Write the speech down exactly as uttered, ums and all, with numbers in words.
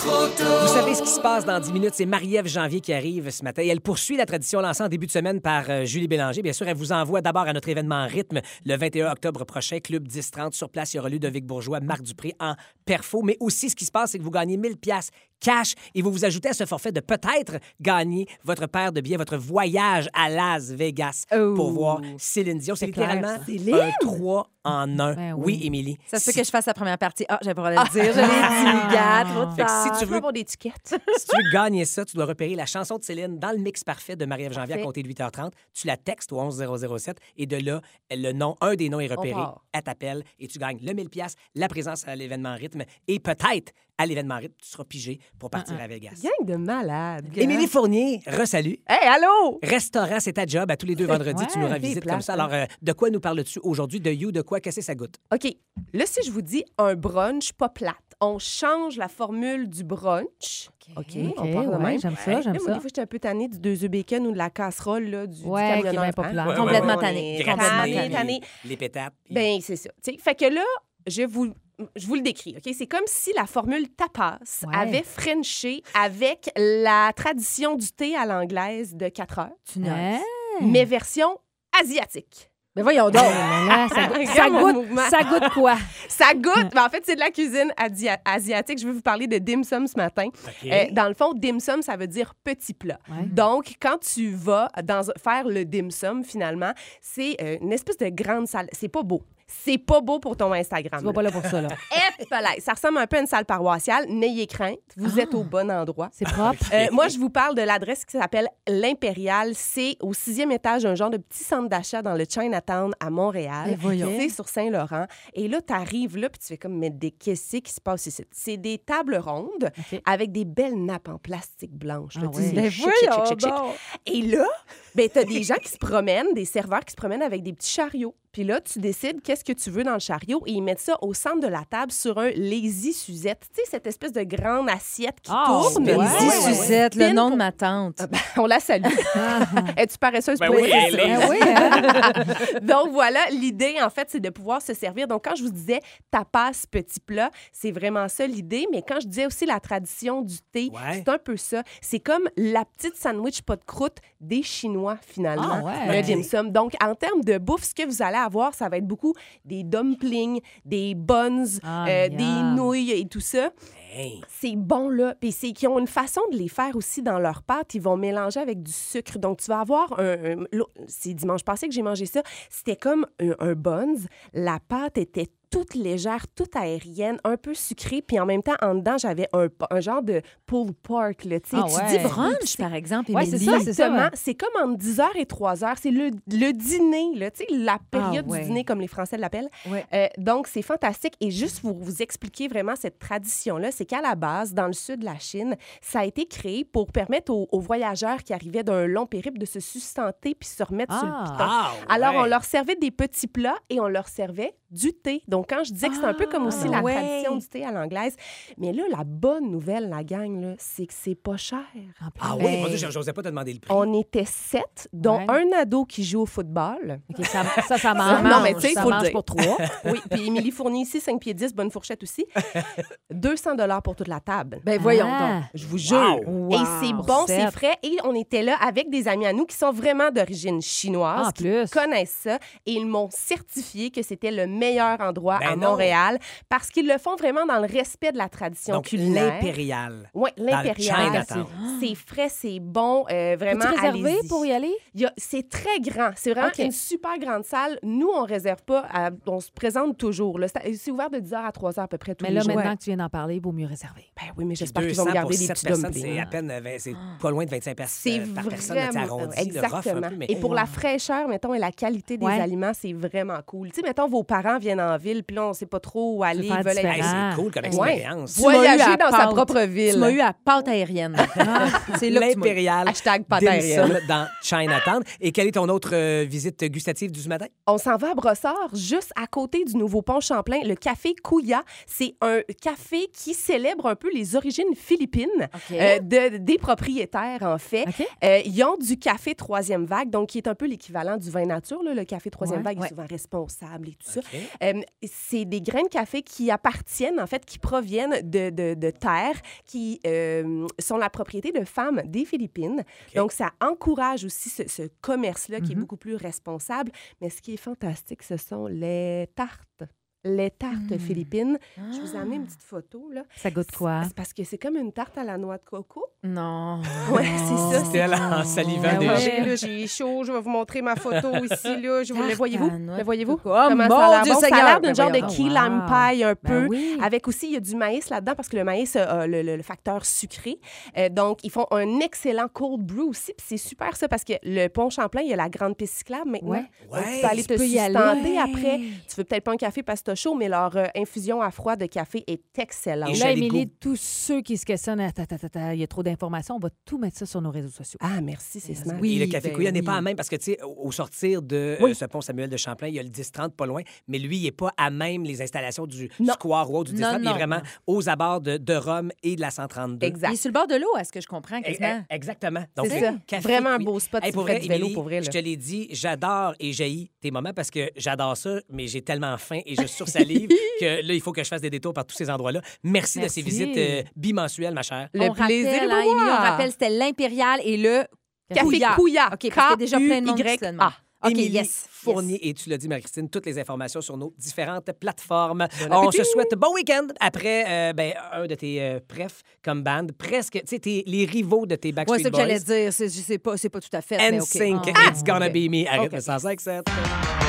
Vous savez ce qui se passe dans dix minutes, c'est Marie-Ève Janvier qui arrive ce matin. Et elle poursuit la tradition lancée en début de semaine par euh, Julie Bélanger. Bien sûr, elle vous envoie d'abord à notre événement Rythme le vingt et un octobre prochain, Club dix trente. Sur place, il y aura Ludovic Bourgeois, Marc Dupré en perfo. Mais aussi, ce qui se passe, c'est que vous gagnez mille piastres cash et vous vous ajoutez à ce forfait de peut-être gagner votre paire de billets, votre voyage à Las Vegas Oh. pour voir Céline Dion. C'est, C'est clair, littéralement ça. Céline? un trois en un. Ben oui, oui. Émilie. Ça se peut Si- que je fasse la première partie. Ah, j'avais pas le droit de le dire. Je l'ai dit, gars, trop Fait que tard. si tu Je veux- veux avoir des tickets. Si tu veux gagner ça, tu dois repérer la chanson de Céline dans le mix parfait de Marie-Ève Janvier à Parfait. compter de huit heures trente. Tu la textes au onze zéro zéro sept et de là, le nom, un des noms est repéré. part. Elle t'appelle et tu gagnes le mille piastres, la présence à l'événement Rythme et peut-être à l'événement Rythme, tu seras pigé pour partir à Vegas. Gang de malades. Émilie Fournier, re-salut. Hey, allô? Restaurant, c'est ta job. À tous les deux vendredis, tu nous Ouais, revisites c'est comme plate, ça. hein. Alors, euh, de quoi nous parles-tu aujourd'hui? De You, de quoi? Qu'est-ce que ça goûte? OK. Là, si je vous dis un brunch pas plate, on change la formule du brunch. OK. OK, On part de ouais, même. j'aime ça, Là, j'aime moi, ça. des fois, j'étais un peu tannée du deux œufs bacon ou de la casserole, là, du, du Ouais, qui est camionneur, bien populaire. hein? Ouais, Complètement ouais, ouais, tannée. ouais. Complètement Gratiné, tannée, tannée. Les, les pétates. puis- Ben, c'est ça. Tu sais, fait que là, je vous, je vous le décris, OK? C'est comme si la formule tapas Ouais. avait frenché avec la tradition du thé à l'anglaise de quatre heures, Tu n'as. mais version asiatique. Mais voyons donc. Mais là, ça, goûte- ça Regarde mon goûte, mouvement. ça goûte quoi? Ça goûte! Ben, en fait, c'est de la cuisine adia- asiatique. Je vais vous parler de dim sum ce matin. OK. Euh, dans le fond, dim sum, ça veut dire petit plat. Ouais. Donc, quand tu vas dans, faire le dim sum, finalement, c'est euh, une espèce de grande salle. C'est pas beau. C'est pas beau pour ton Instagram. Tu vas pas là pour ça, là. Épelay. Ça ressemble un peu à une salle paroissiale. N'ayez crainte, vous êtes au bon endroit. C'est propre. Euh, moi, je vous parle de l'adresse qui s'appelle l'Impérial. C'est au sixième étage d'un genre de petit centre d'achat dans le Chinatown à Montréal. Mais voyons. C'est sur Saint-Laurent. Et là, tu arrives là, puis tu fais comme, mais des qu'est-ce qui se passe ici? C'est des tables rondes OK. avec des belles nappes en plastique blanche. là. Ah Tu sais, ouais. c'est Mais chic, chic, chic, chic, chic. Et là, ben, tu as des gens qui se promènent, des serveurs qui se promènent avec des petits chariots. Puis là, tu décides qu'est-ce que tu veux dans le chariot et ils mettent ça au centre de la table sur un lazy Suzette. Tu sais, cette espèce de grande assiette qui Ah, tourne. ouais. Lazy Ouais, Suzette. Suzette, le Pine nom pour- de ma tante. Ah, ben, on la salue. Es-tu paresseuse Ben pour oui, écrire elle ça? est. Ben oui, hein? Donc voilà, l'idée, en fait, c'est de pouvoir se servir. Donc quand je vous disais tapas, petit plat, c'est vraiment ça l'idée. Mais quand je disais aussi la tradition du thé, Ouais. c'est un peu ça. C'est comme la petite sandwich pas de croûte des Chinois, finalement, Ah ouais. le dim sum. Donc en termes de bouffe, ce que vous allez avoir, ça va être beaucoup des dumplings, des buns, Ah, euh, miam. des nouilles et tout ça. Hey. C'est bon, là. Puis c'est qu'ils ont une façon de les faire aussi dans leur pâte. Ils vont mélanger avec du sucre. Donc, tu vas avoir un... un- l'au- c'est dimanche passé que j'ai mangé ça. C'était comme un, un buns. La pâte était toute légère, toute aérienne, un peu sucrée. Puis en même temps, en dedans, j'avais un, un genre de pulled pork, là. Tu sais, Ah tu ouais. dis Brunch, par exemple, Ouais, c'est ça, c'est ça, Exactement. ouais. C'est comme entre dix heures et trois heures. C'est le, le dîner, là. Tu sais, la période Ah ouais. du dîner, comme les Français l'appellent. Ouais. Euh, donc, c'est fantastique. Et juste pour vous expliquer vraiment cette tradition-là, c'est qu'à la base, dans le sud de la Chine, ça a été créé pour permettre aux, aux voyageurs qui arrivaient d'un long périple de se sustenter puis se remettre sur le Ah. piton. Ah, Alors, ouais. on leur servait des petits plats et on leur servait du thé. Donc, quand je disais que c'est un peu comme aussi la ouais. tradition du thé à l'anglaise, mais là, la bonne nouvelle, la gang, là, c'est que c'est pas cher. Ah oui, Ben, mon Dieu, j'osais pas te demander le prix. On était sept, dont Ouais. un ado qui joue au football. OK, ça, ça, ça mange. Non, mais tu sais, ça faut le mange dire. pour trois. Oui, puis Émilie Fournier ici, cinq pieds dix, bonne fourchette aussi. deux cents dollars pour toute la table. Ben voyons Ah. donc. Je vous jure. Wow. Et c'est bon, c'est Sept. frais. Et on était là avec des amis à nous qui sont vraiment d'origine chinoise, En qui plus. connaissent ça. Et ils m'ont certifié que c'était le meilleur endroit Ben à non. Montréal parce qu'ils le font vraiment dans le respect de la tradition Donc, culinaire. l'impérial. Oui, Dans l'impérial. le Chinatown. C'est c'est frais, c'est bon. euh, vraiment, Peux-tu réserver allez-y. pour y aller? Il y a- C'est très grand. C'est vraiment OK. une super grande salle. Nous, on réserve pas. à- on se présente toujours. là. C'est c'est ouvert de dix heures à trois heures à peu près tous Mais les là, jours. maintenant que tu viens d'en parler, il vaut mieux réserver. Ben oui, mais Puis j'espère qu'ils vont me deux cents garder pour des sept petits personnes, dumplings. c'est à peine vingt- c'est pas loin de vingt-cinq personnes C'est euh, par personne, là, tu sais, vraiment... arrondi, le rough un Exactement. peu, mais... Et pour la fraîcheur, mettons, et la qualité des Ouais. aliments, c'est vraiment cool. Tu sais, mettons, vos parents viennent en ville, puis là, on ne sait pas trop où aller. faire Ils veulent être- Hey, différent. c'est cool comme Ouais. expérience. Tu m'as eu Voyager à dans sa pâte. propre ville. Tu m'as eu à pâte aérienne. Ah, c'est là que tu m'as eu. L'Impérial Hashtag pâte dim aérienne. sum dans Chinatown. Et quelle est ton autre euh, visite gustative du matin? On s'en va à Brossard, juste à côté du nouveau pont Champlain, le café Kouya. C'est un café qui célèbre un peu les origines philippines OK. euh, de, des propriétaires, en fait. OK. Euh, ils ont du café troisième vague, donc qui est un peu l'équivalent du vin nature. Là. Le café troisième Ouais, vague ouais. est souvent responsable et tout ça. OK. Euh, c'est des grains de café qui appartiennent, en fait, qui proviennent de, de, de terres, qui euh, sont la propriété de femmes des Philippines. Okay. Donc, ça encourage aussi ce, ce commerce-là qui mm-hmm. est beaucoup plus responsable. Mais ce qui est fantastique, ce sont les tartes. Les tartes mmh. philippines. Ah. Je vous ai amené une petite photo, là. Ça goûte quoi? C'est parce que c'est comme une tarte à la noix de coco. Non. Oui, c'est ça. C'est elle en salivant ben déjà. Ouais, là, j'ai chaud. Je vais vous montrer ma photo ici, là. Je vous... Le voyez-vous? Le voyez-vous? Oh, Comment ça a l'air bon? Ça a l'air d'une ben genre voyons. de key lime pie un peu. Ben oui. Avec aussi, il y a du maïs là-dedans parce que le maïs a le, le, le facteur sucré. Euh, donc, ils font un excellent cold brew aussi. Puis c'est super ça parce que le pont Champlain, il y a la grande piste cyclable maintenant. Ouais. Donc, Ouais, tu peux aller tu te peux y sustenter aller. après. Tu veux peut-être pas un café parce que t'as chaud, mais leur euh, infusion à froid de café est excellente. Et Là, Émilie, Émilie, tous ceux qui se questionnent, attends, attends, attends, il y a trop d'informations, on va tout mettre ça sur nos réseaux sociaux. Ah, merci, c'est smart. Oui, le café ben Couillon n'est oui. pas à même parce que, tu sais, au au sortir de Oui. euh, ce pont Samuel de Champlain, il y a le dix trente pas loin, mais lui, il n'est pas à même les installations du Non. square ou autre du dix trente. Non, Il est non, vraiment non. aux abords de, de Rome et de la cent trente-deux. Exact. Il est sur le bord de l'eau, est-ce que je comprends Eh, quasiment? eh, Exactement. C'est le ça. café Vraiment un Couillon. beau spot Hey, si pour vous faites vrai, du vélo, Émilie, pour vrai, là. je te l'ai dit, j'adore et j'haïs tes moments parce que j'adore ça, mais j'ai tellement faim et je sursalive que là, il faut que je fasse des détours par tous ces endroits-là. Merci, Merci. de ces visites euh, bimensuelles, ma chère. Le on plaisir rappelle, de hein, Émilie, on boire. rappelle, c'était l'Impérial et le Café Couillard. Couillard. OK, parce qu'il y a déjà plein de monde qui se le demande. OK, Émilie yes. Fournier, et tu l'as dit, Marie-Christine, toutes les informations sur nos différentes plateformes. On se souhaite bon week-end après euh, ben, un de tes euh, prefs comme band, presque, tu sais, tes- les rivaux de tes Ouais, Backstreet c'est ce que Boys. j'allais dire. C'est, c'est, pas, c'est pas tout à fait. mais OK. N Sync, Ah, It's Gonna OK. Be Me, à rythme OK. cent cinq sept.